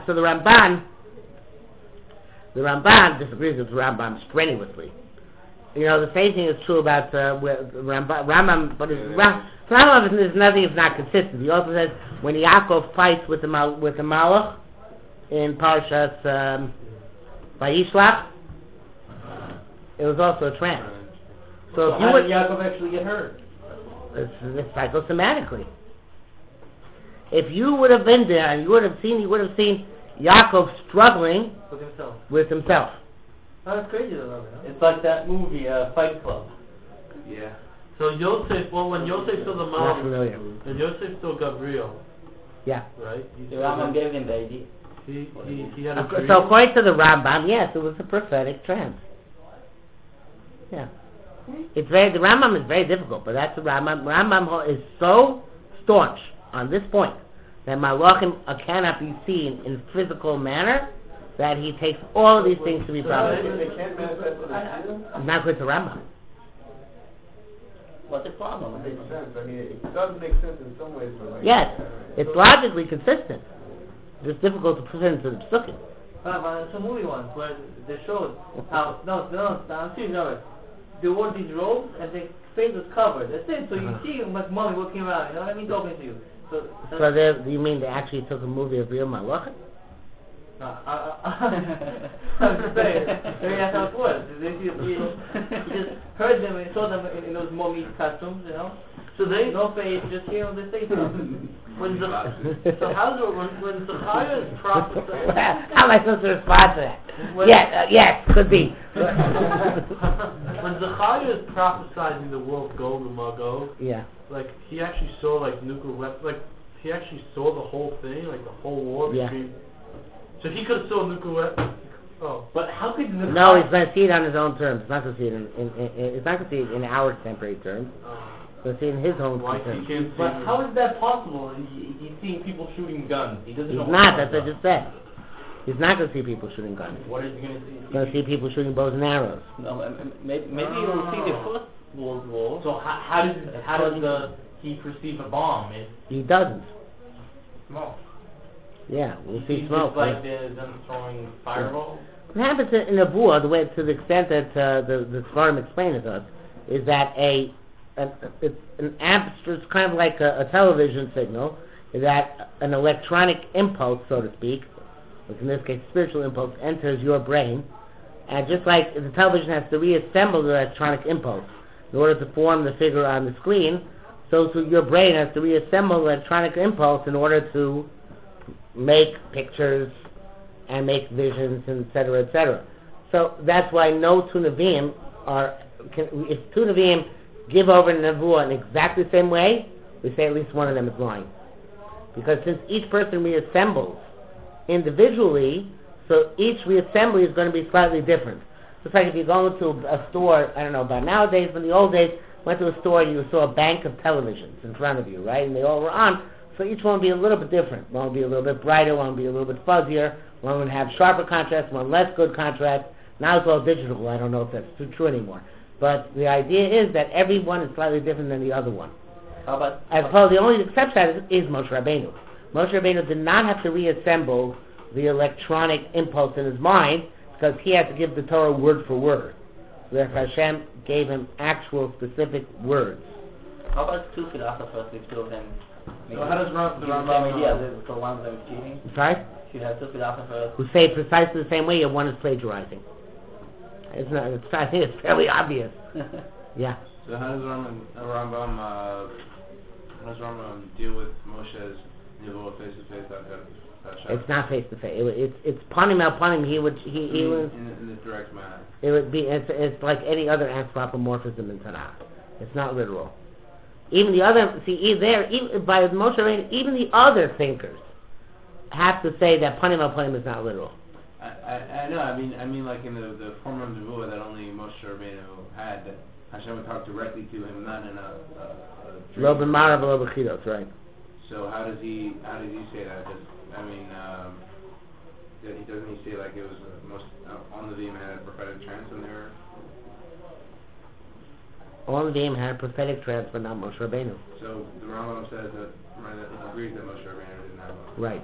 disagrees with the Rambam strenuously. You know, the same thing is true about Rambam, but Rambam is nothing if not consistent. He also says when Yaakov fights with the Malach in Parshas Vayishlach, it was also a trance. So if you how would, did Yaakov actually get hurt? it's psychosomatically. If you would have been there and you would have seen Yaakov struggling with himself. with himself. Oh, that's crazy though, no? It's like that movie, Fight Club. Yeah. So Yosef, when Yosef saw the Not mom, familiar. and Yosef saw Gabriel, Yeah. right? He The said Rambam that gave him the idea. he had a dream. So according to the Rambam, yes, it was a prophetic trance. Yeah. The Rambam is very difficult, but that's the Rambam. Rambam is so staunch on this point that Malachim cannot be seen in physical manner, that he takes all of these things to be prophecy. They can't manifest in the Not good to Rambam. What's the problem? It makes sense. I mean, it does make sense in some ways, but like... Yes, it's logically consistent. It's difficult to put into the psukim. But some movie ones where they showed how I'm seeing it. They wore these robes and their face was covered. That's it. So you see like mommy walking around. You know what I mean? Talking to you. So you mean they actually took a movie of real Malachim? I'm just saying. Maybe that's how it was. You just heard them and saw them in those mommy costumes, you know. So they No face, just hear them say stuff. so how's it when Zechariah is prophesying? How am I supposed to respond to that? Yes, could be. When Zechariah is prophesying the world Gog and Magog, Yeah. like he actually saw like nuclear weapons, like he actually saw the whole thing, like the whole war Yeah. between. So he could have saw nuclear weapons. Oh, But how could Zechariah... No, he's going to see it on his own terms. He's not going to see it he's not going to see it in our temporary terms. He's going to see it in his own why he terms. can't see? But how is that possible? He's seeing people shooting guns. He doesn't know He's what not. guns That's what I are. just said. He's not going to see people shooting guns. What is he going to see? He's going to see people shooting bows and arrows. No, maybe he will see the First World War. So how does he perceive a bomb? It's He doesn't. smoke. Yeah, we'll He see sees smoke. it like them throwing fireballs. What happens in Nevuah, the way to the extent that the Sfarim explain it to us, is that it's kind of like a television signal, that an electronic impulse, so to speak, which in this case spiritual impulse, enters your brain, and just like the television has to reassemble the electronic impulse in order to form the figure on the screen, so too your brain has to reassemble the electronic impulse in order to make pictures and make visions, etc., etc. So that's why no two Nevi'im if two Nevi'im give over Nevuah in exactly the same way, we say at least one of them is lying. Because since each person reassembles individually, so each reassembly is going to be slightly different. Just like if you go into a store, I don't know about nowadays, but in the old days, went to a store and you saw a bank of televisions in front of you, right? And they all were on. So each one will be a little bit different. One will be a little bit brighter, one will be a little bit fuzzier, one will have sharper contrast, one less good contrast. Now it's all digital. I don't know if that's true anymore. But the idea is that every one is slightly different than the other one. How about... As opposed, the only exception is Moshe Rabbeinu. Moshe Rabbeinu did not have to reassemble the electronic impulse in his mind because he had to give the Torah word for word. So that Hashem gave him actual specific words. How about two philosophers, if two of them... So how does the give the Rambam... same idea, for one of them is cheating? Sorry? You have two philosophers... Who say precisely the same way, and one is plagiarizing. It's not, I think it's fairly obvious. Yeah. So how does Rambam deal with Moshe's Nevuah face to face? It's not face to face. It's panim al panim. He was in the direct manner. It would be. It's like any other anthropomorphism in Tanakh. It's not literal. Even the other by Moshe Rabbeinu, even the other thinkers have to say that panim al panim is not literal. I know. I mean, like in the form of Nevuah that only Moshe Rabbeinu had, that Hashem would talk directly to him, not in a dream. Lo b'marav lo b'chidos, right? So how does he say that? Doesn't he say like it was most on the Nevi'im had a prophetic trance when they were? All of them had prophetic transfer, not Moshe Rabbeinu. So the Rambam says that he agrees that Moshe Rabbeinu didn't have one. Right.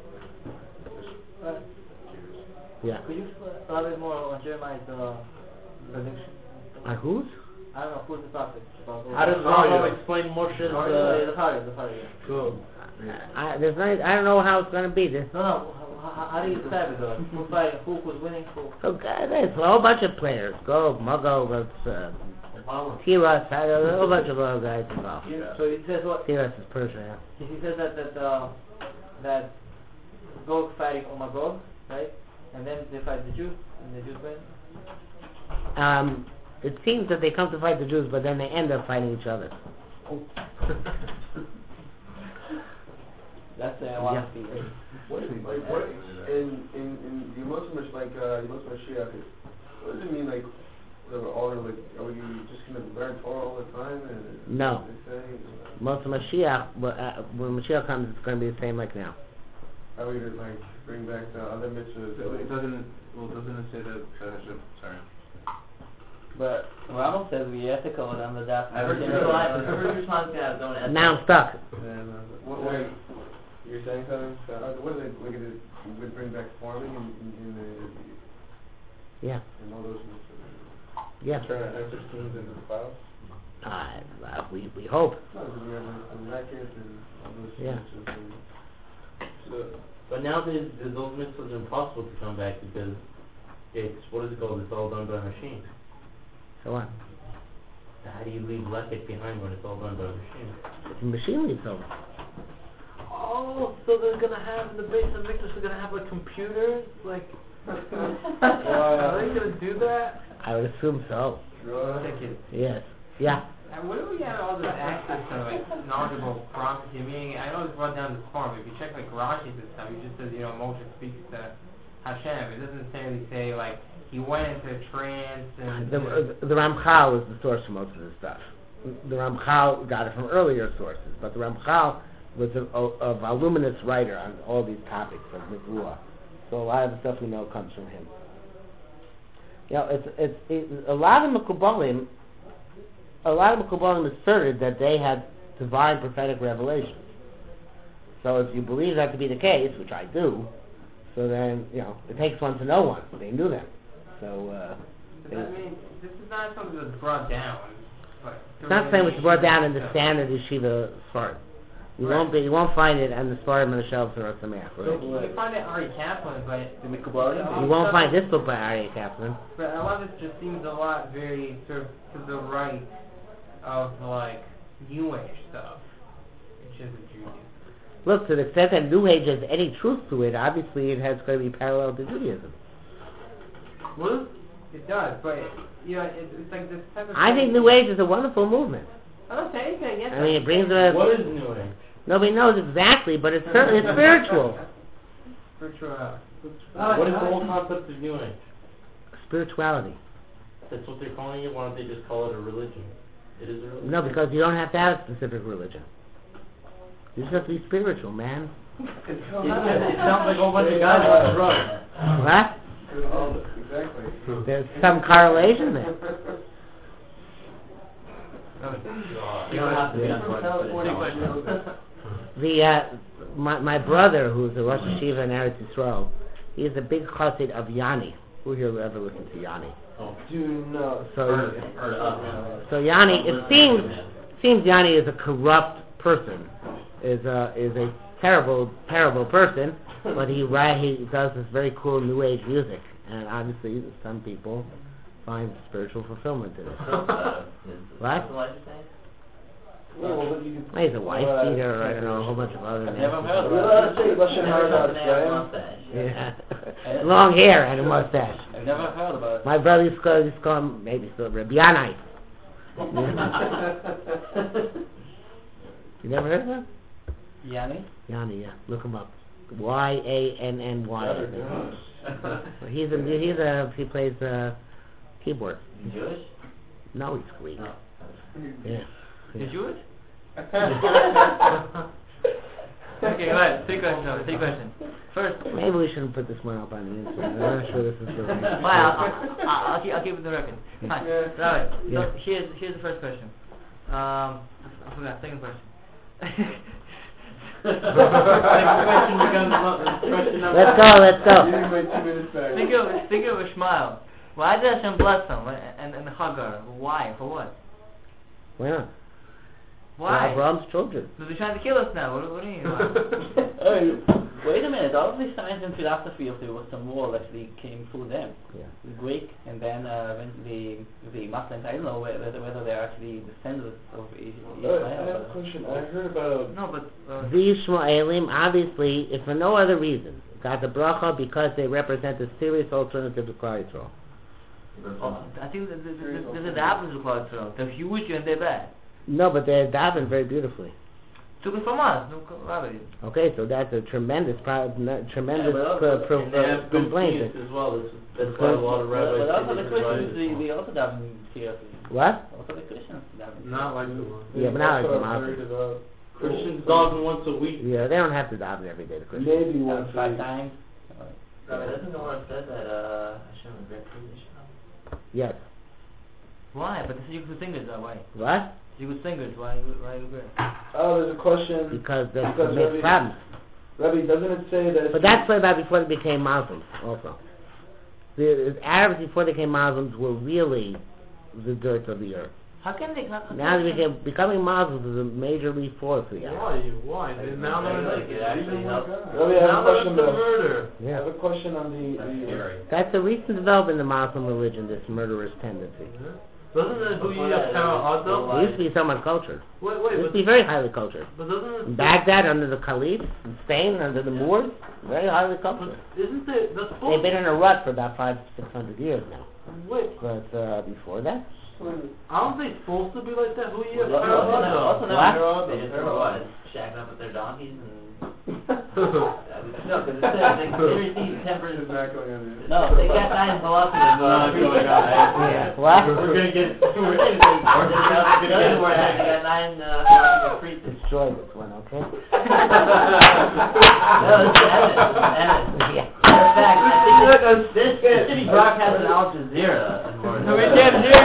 Yeah. Could you elaborate more on Jeremiah's prediction? Whose? I don't know who's the prophet. How does Rambam explain Moshe's? The Chari, yeah. Good. There's not, I don't know how it's going to be. This. No. How do you describe it though? Who's fighting? Who was winning? Who? Okay, there's a whole bunch of players. Go, Muggo, Tiras, a whole bunch of other guys involved. So he says what? Tiras is Persia, yeah. He says that Gog fighting Magog, right? And then they fight the Jews, and the Jews win. It seems that they come to fight the Jews, but then they end up fighting each other. That's the one. What is it, like, what in the Yemot Mashiach, what does it mean, like, whatever order, like, are we just going to learn Torah all the time? And No. They say, Most of Mashiach, when Mashiach comes, it's going to be the same like now. are we to, like, bring back the other mitzvahs? Doesn't it say that Hashem, sorry. But Rambam says we ethical on the daf. Every response you have, don't ask. Now I'm stuck. And, wait, you're saying something? What is it, like, would bring back farming in the... Yeah. In all those mitzvahs? Yeah. Turn our M16s into clouds? We hope. No, because we have the rackets and all those Yeah. mitzvahs. But nowadays, those mitzvahs are impossible to come back because it's, what is it called? It's all done by machine. So what? So how do you leave Leket behind when it's all done by machine? The machine leaves over. Oh, so they're gonna have in the base of Mikdash, they're gonna have like computers, like. Are they gonna do that? I would assume so. Check it. Yes. Yeah. And where do we get all this access to like knowledgeable prophecy? Meaning, I know it's brought down to form, but if you check like Rashi's and stuff, it just says, Moshe speaks to Hashem. It doesn't necessarily say like he went into a trance and... The Ramchal is the source for most of this stuff. The Ramchal got it from earlier sources, but the Ramchal was a voluminous writer on all these topics of Nevuah. So a lot of the stuff we know comes from him. A lot of Mekubalim asserted that they had divine prophetic revelations. So if you believe that to be the case, which I do, so then, it takes one to know one. They knew them. So, Does that mean this is not something that's brought down? But it's not saying it's brought down in the standard yeshiva Sfard. You won't find it on the Sfarim on the shelves of Rosh Sameach. You can find it in Ari Kaplan, but The Mekubalim? You won't find this book by Aryeh Kaplan. But a lot of it just seems a lot very sort of to the right of like New Age stuff, which isn't Judaism. Look, to the extent that New Age has any truth to it, obviously it has going to be parallel to Judaism. Well, it does, but it's like this type of. I think New Age is a wonderful movement. I don't say anything against I mean, it brings a... What is New Age? Nobody knows exactly, but it's certainly spiritual. Spiritual. What is the whole concept of New Age? Spirituality. That's what they're calling it? Why don't they just call it a religion? It is a religion? No, because you don't have to have a specific religion. You just have to be spiritual, man. It sounds like a whole bunch of guys on drugs. What? Exactly. There's some correlation there. You don't have to be on drugs, My brother, who's a Rosh Hashiva in Eretz Yisrael, he is a big chassid of Yanni. Who here will ever listen to Yanni? So Yanni, it seems Yanni is a corrupt person, is a terrible person, but he does this very cool New Age music, and obviously some people find spiritual fulfillment in it. What? Well, he's a wife beater, or I don't know, a whole bunch of other names. Yeah. Long hair and a mustache. I've never heard about it. My brother used to call him, maybe still Rabbi Yanai. You never heard of him? Yanni? Yanni, yeah. Look him up. Y-A-N-N-Y. He plays keyboard. Jewish? No, he's Greek. No. Yeah. You Jewish? Okay, go ahead. Take question. first. Maybe we shouldn't put this one up on the internet. I'm not sure this is the right. Fine, I'll keep it in the record. Fine. Yeah. Alright, Yeah. so here's the first question. I forgot, second question. Question becomes question number. Let's go. You didn't wait 2 minutes back. Think of Ishmael. Why did Hashem bless him? And Hagar? Why? For what? Why not? Why? Abraham's children. So they're trying to kill us now. What do you mean? Why? Wait a minute, all of this science and philosophy of the Western world actually came through them. Yeah. The Greek and then when the Muslims, I don't know whether they're actually descendants of I Israel. have a question. I heard about No, but The Ishmaelim, obviously, if for no other reason, got the bracha because they represent a serious alternative to Klal Yisrael. I think there's a opposite of Klal Yisrael. They're huge and they're bad. No, but they're davened very beautifully. Took it from us. No, Rabbi. Okay, so that's a tremendous And they have good complaint. genius as well. That's why a lot of rabbis But also say the this Christians, is they also daven seriously. What? Also the Christians daven. not like the one. Yeah, but not like the I've heard Muslims. about. Christians daven once a week. Yeah, they don't have to daven every day. The Christians. Maybe once a 5 week. times. Rabbi, doesn't the one said that Hashem regret creation? Yes. Why? But this is good singers that way. What? You good singers. Why you agree? Oh, there's a question. Because that Because makes Rabbi- problems. Rabbi, doesn't it say that? But that's what about before they became Muslims also. The Arabs before they became Muslims were really the dirt of the earth. How can they? Now they becoming Muslims is a major leap forward for the Arabs. Why? Now Like it actually helps. Rabbi, I have a question about. murder. I have a question on the. That's a recent development in the Muslim religion, this murderous tendency. Doesn't the Huya Adam? It used to be somewhat cultured. Wait, It used but to be very highly cultured. doesn't In it? Baghdad, under the Caliph, in Spain, under the Moors, very highly cultured. Isn't it? That's They've been in a rut for about 500-600 years now. Wait, But before that, aren't they supposed to be like that? Huya Also What? now they just what? Shacking up with their donkeys and. No, because it says they receive tempers. No, they got 9 philosophies. yeah. What? We're gonna get. They got 9 philosophies of preachers. Destroy this one, okay? No, it's Ennis. Yeah. Matter of fact, I think this should be broadcast on Al Jazeera. We can't hear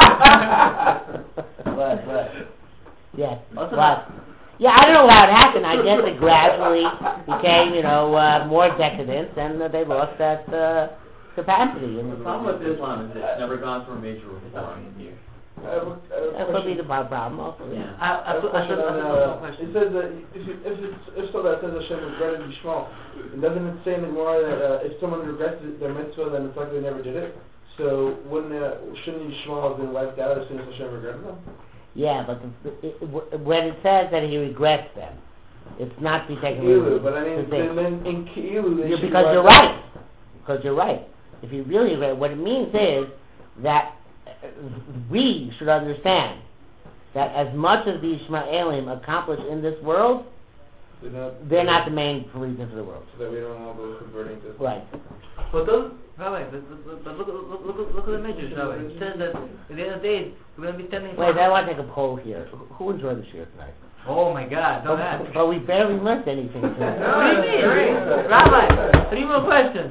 you. Right. Yes. Also What? Yeah, I don't know how it happened. I guess it gradually became, more decadent, and they lost that capacity. The problem with Islam is it's never gone through a major reform here. I have a That could be question. the problem also. Yeah. I have a question on, it says that if so that says Hashem regretted Yishmael, and doesn't it say in the Gemara that if someone regrets their mitzvah, then it's like they never did it? So shouldn't Yishmael have been wiped out as soon as Hashem regretted them? Yeah, but when it says that he regrets them, it's not to be taken Ki'ilu, but I mean, to think- then in Ki'ilu they should be because you're wiped out. right. Because you're right. If you really read, what it means is that we should understand that as much as the Ishmaelim accomplish in this world, they're not the main reason for the world. So that we don't all go converting to. Right. But doesn't Rabbi, but look at the measures, Rabbi. It says that at the end of the day, we're going to be standing Wait, I want to take a poll here. Who enjoyed the shir tonight? Oh my God, don't ask. But we barely learned anything tonight. What do you mean? Rabbi, 3 more questions.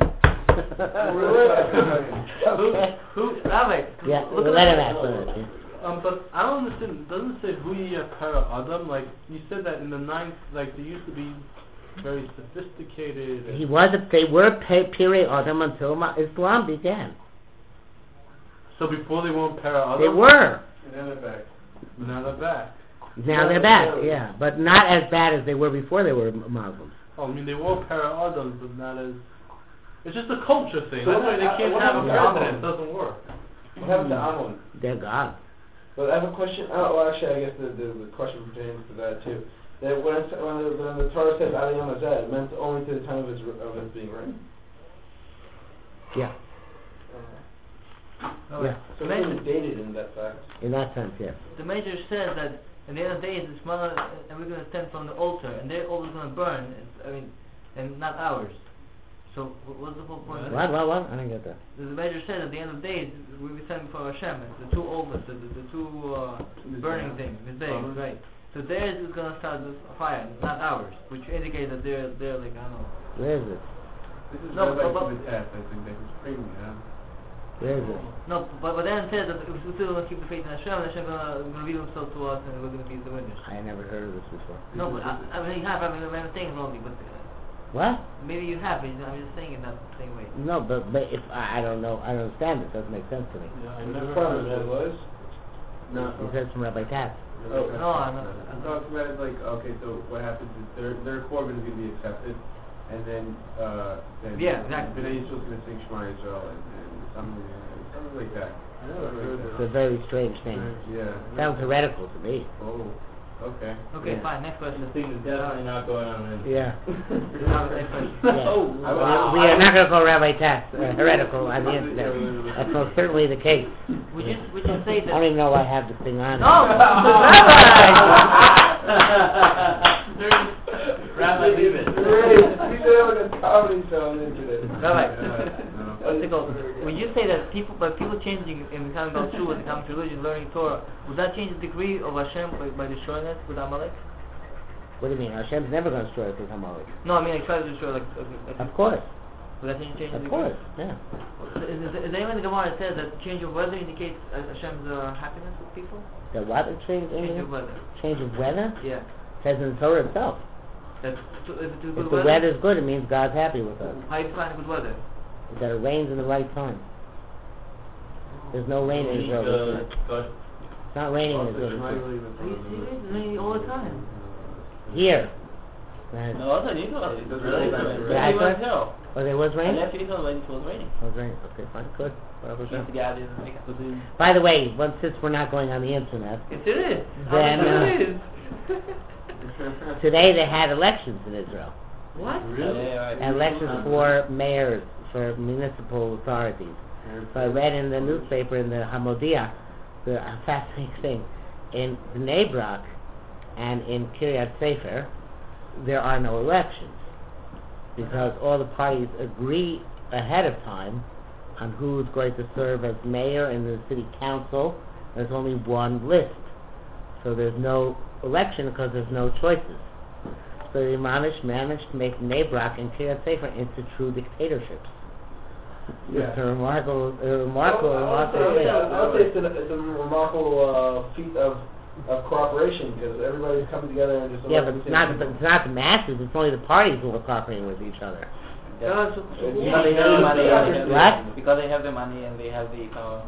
Rabbi, Yeah, look at let him that. answer it. but I don't understand. Doesn't it say Huya Para Adam? Like you said that in the 9th, like they used to be very sophisticated. They were Pirei Adam until Islam began. So before they weren't Para Adam. They were. And then they're back. Now they're back. Now they're back, yeah, but not as bad as they were before they were Muslims. Oh, I mean they were Para Adam, but not as. It's just a culture thing. So That's why they can't what have a happened to president. It Ammon? doesn't work. What happened to Ammon? They're God. But I have a question. Well, actually, I guess the question pertains to that too. That when the Torah says Aliyam Azeh, it meant only to the time of it being written. Yeah. Yeah. So it's really dated in that fact. In that sense, yes. The major says that at the end of the day, it's mother, and we're going to stand from the altar, and their altar's going to burn. And not ours. So what's the whole point? What? I didn't get that. The major says at the end of the day, we'll be standing before Hashem. It's the 2 altars, the 2 burning things, mistake, right? So So theirs is gonna start this fire, not ours, which indicates that they're like I don't know. Where is it? This is No, Rabbi but- Kibbutz test, I think, that he's bringing, yeah. Where is it? No, but then it says that if we still gonna keep the faith in Hashem, Hashem gonna reveal Himself to us, and we're gonna be the winners. I never heard of this before. No, but I mean you have. I mean I'm saying it wrongly, but What? maybe you have. But I'm just saying it not the same way. No, but if I don't know, I don't understand it. Doesn't make sense to me. Yeah, I The never problem heard that of it. was, no, You said from Rabbi Katz. oh, No, I'm not. I'm talking about it like, okay, so what happens is their korban is going to be accepted, and then Yeah, exactly. Bnei Yisrael is going to sing Shema Yisrael, and something like that. I never heard It's of a very strange thing. Yeah. Sounds heretical to me. Oh, okay. Okay, Yeah. fine. Next question. This thing is definitely not going on in. Yeah. Next question. Yeah. Oh, wow. We are not going to call Rabbi Katz heretical on the internet. That's most certainly the case. Would you say I that? don't even know why I have this thing on. No, Rabbi, leave it. Great. We should have like a comedy show on the internet. What's it called? When you say that by people changing and becoming about true and becoming religion, learning Torah, would that change the degree of Hashem by destroying us with Amalek? What do you mean? Hashem's never going to destroy us with Amalek. No, I mean I try to destroy Of course. Would that change the Of degree? course. Yeah. Is there anyone in the Gemara that says that change of weather indicates Hashem's happiness with people? The what? Change Change of weather. Change of weather? Yeah. Says in the Torah itself. That's is it too If good the weather? weather's good, it means God's happy with us. How do you define good weather? That it rains in the right time. There's no rain in Israel this year. It's not raining in Israel this year. Are you serious? It's raining all the time. Here. No, I thought you thought it was Really? raining. Yeah, I Really thought- was hell. Oh, there was I rain? left you thought it was raining. Oh, it was raining. Okay, fine, good. Keep the guy didn't make it. By the way, since we're not going on the internet, Yes, it is. Then, it is. today they had elections in Israel. What? Yeah, right. Elections for mayors, for municipal authorities. So I read in the newspaper, in the Hamodia, the fascinating thing. In Bnei Brak and in Kiryat Sefer, there are no elections because all the parties agree ahead of time on who's going to serve as mayor in the city council. There's only one list, so there's no election because there's no choices. So the managed to make Bnei Brak and Kiryat Sefer into true dictatorships. Yeah. It's a remarkable thing. I'll say it's a remarkable feat of cooperation because everybody's coming together and just. Yeah, but it's not the masses. It's only the parties who are cooperating with each other. Because Yeah. they have the money, What? because they have the money and they have the power.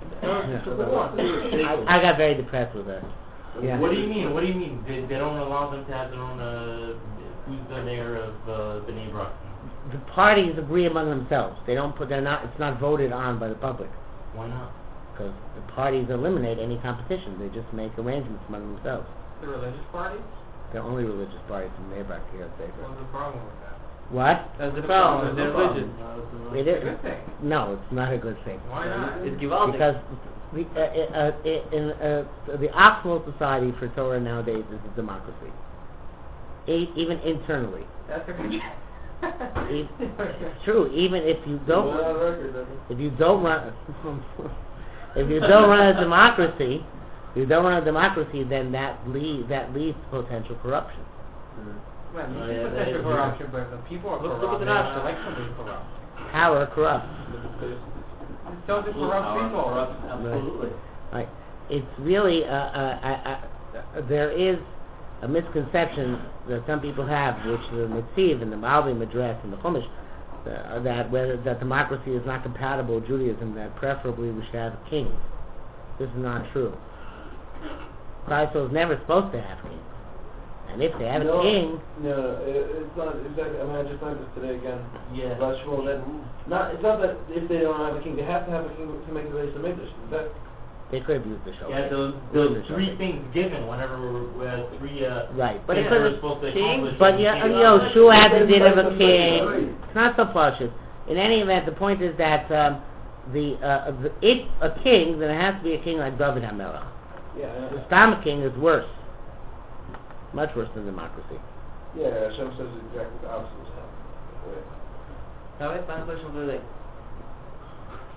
I got very depressed with her. Yeah. What do you mean? What do you mean? They don't allow them to have their own, who's the mayor of Bnei Brak? The parties agree among themselves. They don't put. They're not. It's not voted on by the public Why not? because the parties eliminate any competition. They just make arrangements among themselves. The religious party? They're only religious parties in Neighbor here at Sefer. What's the problem with that? What? That's the problem. They're religious. It It's a is. good thing. No, it's not a good thing. Why not? It's Givaldic. Because in the optimal society for Torah nowadays is a democracy. Even internally. That's a good It's true. Even if you don't, Well, on record, then. if you don't run, if you don't run a democracy, then that leads to potential corruption. Well, you Oh, see yeah, potential that is- corruption, but the people are corrupt. Look at the They're not Russia. elections corrupt. Power corrupts. So do corrupt people. Absolutely. Right. It's really there is a misconception that some people have, which the Netziv and the Malbim address in the Chumash, that democracy is not compatible with Judaism, that preferably we should have a king. This is not true. Christ was never supposed to have kings. And if they have a king, No, it's not exactly. I mean, I just learned this today again. Yeah. About Shmuel, that it's not that if they don't have a king, they have to have a king to make the Beis Hamikdash. That they could have used the show. Yeah, those three things given whenever three Right, but things it that we're could supposed to king, accomplish. But and yeah, you see Yeshua has a din of a king. It's not so partial. In any event, the point is that if a king, then it has to be a king like David HaMelech. yeah, The Stam king is worse, much worse than democracy. yeah. Hashem says exactly the opposite of hell. All right, final question for the day.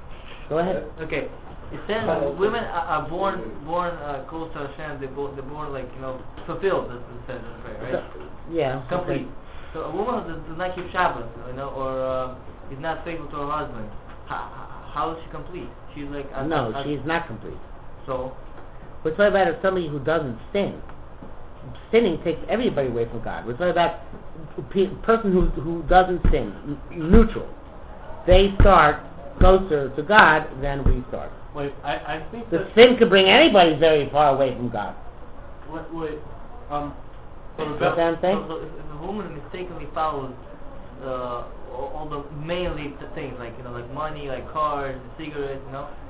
Go ahead. Okay. It says women are born close to Hashem. They're born like fulfilled. That's what it says, right? So, yeah. Complete. So a woman who does not keep Shabbos, or is not faithful to her husband. How is she complete? She's like she's not complete. So we're talking about somebody who doesn't sin. Sinning takes everybody away from God. We're talking about a person who doesn't sin, neutral. They start closer to God than we start. Wait, I think the sin could bring anybody very far away from God. Wait, so what I'm saying? So if a woman mistakenly follows all the mainly things like money, like cars, cigarettes,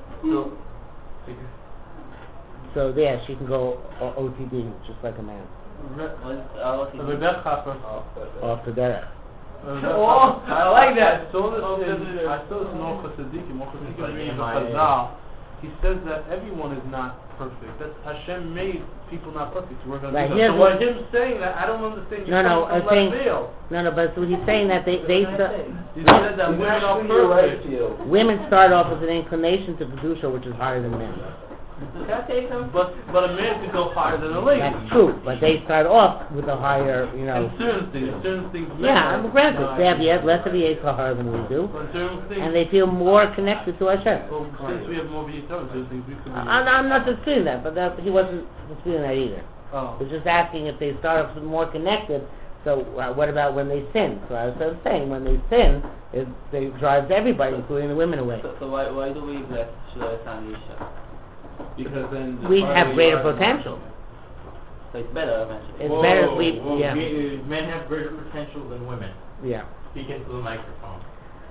So yeah, she can go OTD just like a man. Off the derech. Oh, I like that. I saw this in Orchos Tzadikim. Orchos Tzadikim reads the Chazal. He says that everyone is not perfect. That Hashem made people not perfect. So we're going to do that. So by him saying that, I don't understand. But so he's saying that they he said that women are perfect. Women start off with an inclination to Kedusha, which is higher than men. But a man could go higher than a lady. That's true, but they start off with a higher, And certain things. Yeah, I'm granted. They have less of the higher than we do, and they feel more connected to Hashem. Well, since we have more certain things we could. I'm not disputing that, but he wasn't disputing that either. Oh. He was just asking if they start off more connected. So what about when they sin? So I was saying when they sin, it drives everybody, including the women, away. So why do we bless Shlomo and Yisha? Because then we have greater potential. So it's better eventually. It's better. Men have greater potential than women. Yeah. Speak into the microphone.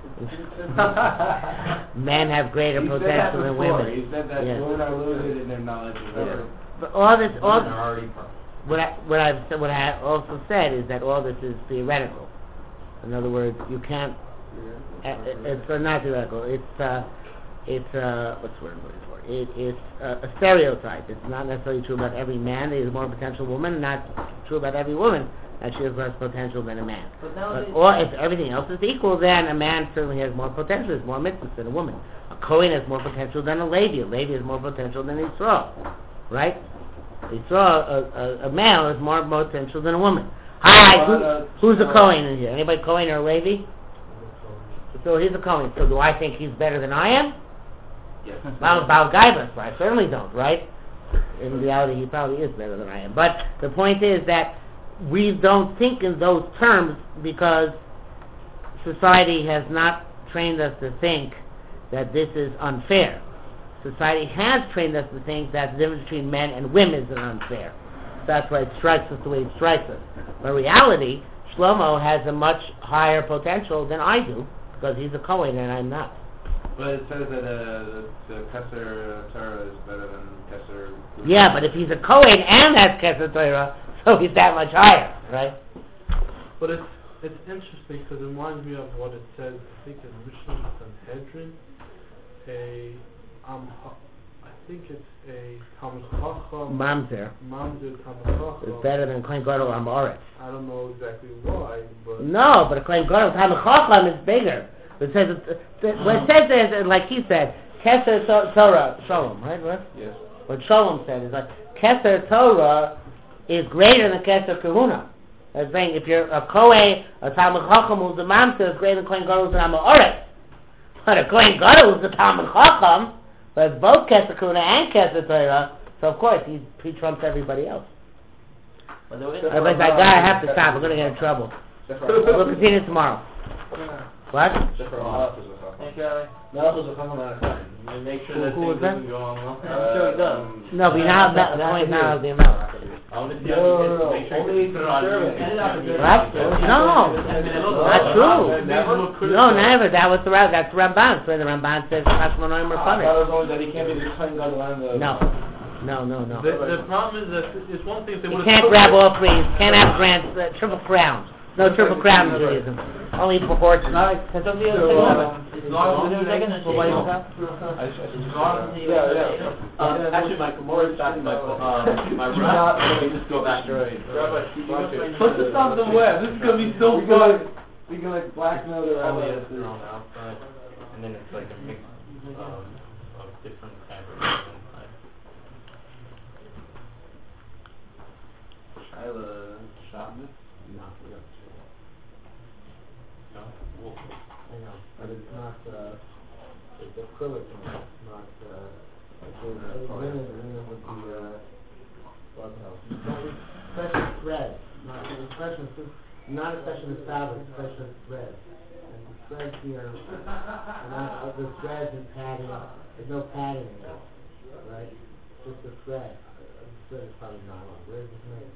Men have greater potential than women. He said that women are limited in their knowledge. But what I also said is that all this is theoretical. In other words, you can't. It's not theoretical. It's what's the word I'm looking for? It's a stereotype. It's not necessarily true about every man. There's more potential woman. Not true about every woman that she has less potential than a man. Or if everything else is equal, then a man certainly has more potential. Has more mitzvahs than a woman. A Kohen has more potential than a Levi. A Levi has more potential than Yisrael. Right? Yisrael, a male has more potential than a woman. Hi, who's a Kohen in here? Anybody Kohen or a Levi? So he's a Kohen. So do I think he's better than I am? Yes. Baal Gaivas, I certainly don't, right? In reality, he probably is better than I am. But the point is that we don't think in those terms because society has not trained us to think that this is unfair. Society has trained us to think that the difference between men and women is unfair. So that's why it strikes us the way it strikes us. But in reality, Shlomo has a much higher potential than I do because he's a Kohen and I'm not. But it says that the Keser Torah is better than Keser. Yeah, but if he's a Kohen and has Keser Torah, so he's that much higher, right? But it's interesting because it reminds me of what it says. I think in Mishnah Sanhedrin, I think it's a Talmud Chacham. Mamzer Talmud Chacham. It's better than Kohen Gadol Amoritz. I don't know exactly why, but no, but a Kohen Gadol Talmud Chacham is bigger. It says what it says is, like he said, Keser Torah Shalom, right? Yes. What Shalom said is like Keser Torah is greater than Keser Kahuna. That's saying if you're a Kohen, a Talmud Chacham who's a Mamzer is greater than Kohen Gadol who's an Amoritz. But a Kohen Gadol who's a Talmud Chacham, but it's both Keser Kahuna and Keser Torah, so of course he trumps everybody else. But I have to stop. We're going to get in trouble. We'll continue tomorrow. What? Thank you, Ali. Make sure that things doesn't go on well. I'm sure it does. No, but now the point now is the amount. I want to see how make sure you put it on What? No, not true. No, never. That's the Ramban. So the Ramban says Hashmonoim are punished. That was only that he can't be the Kohen Gadol and the. No. The problem is that it's one thing if they would have. You can't grab all three. You can't have triple crowns. No triple crown in Judaism. Only for horses. Actually, my Gemara is back in my room. Let me just go back. Put this on the web. This is gonna be so fun. We can like blackmail the rabbis. And then it's like a mix. different fabrics inside. Shaila Shabbos? No, we don't. No? Wool. I know, but it's not, it's acrylic, not, linen would be, special thread, not a question of fabric, special thread. And the threads here are not, the threads and padding, there's no padding in it, right? Just a thread. The thread is probably nylon. Where is it made?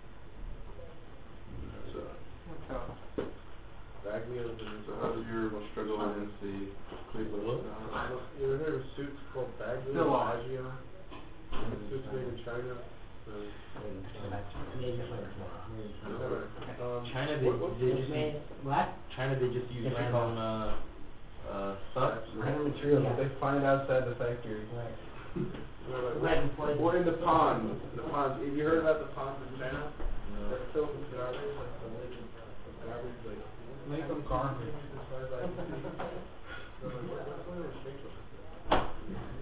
Baglio's and So how does your struggle against the Cleveland? you ever heard of suits called Baglio? Still on. Baglio? Suits made in China. China, they just use random stuff. Random materials that they find outside the factory. Or in the ponds. The ponds. Have you heard about the ponds in China? They're filled with garbage, garbage, Make them garbage. as far as I can see. So, like, what's the mistake with it?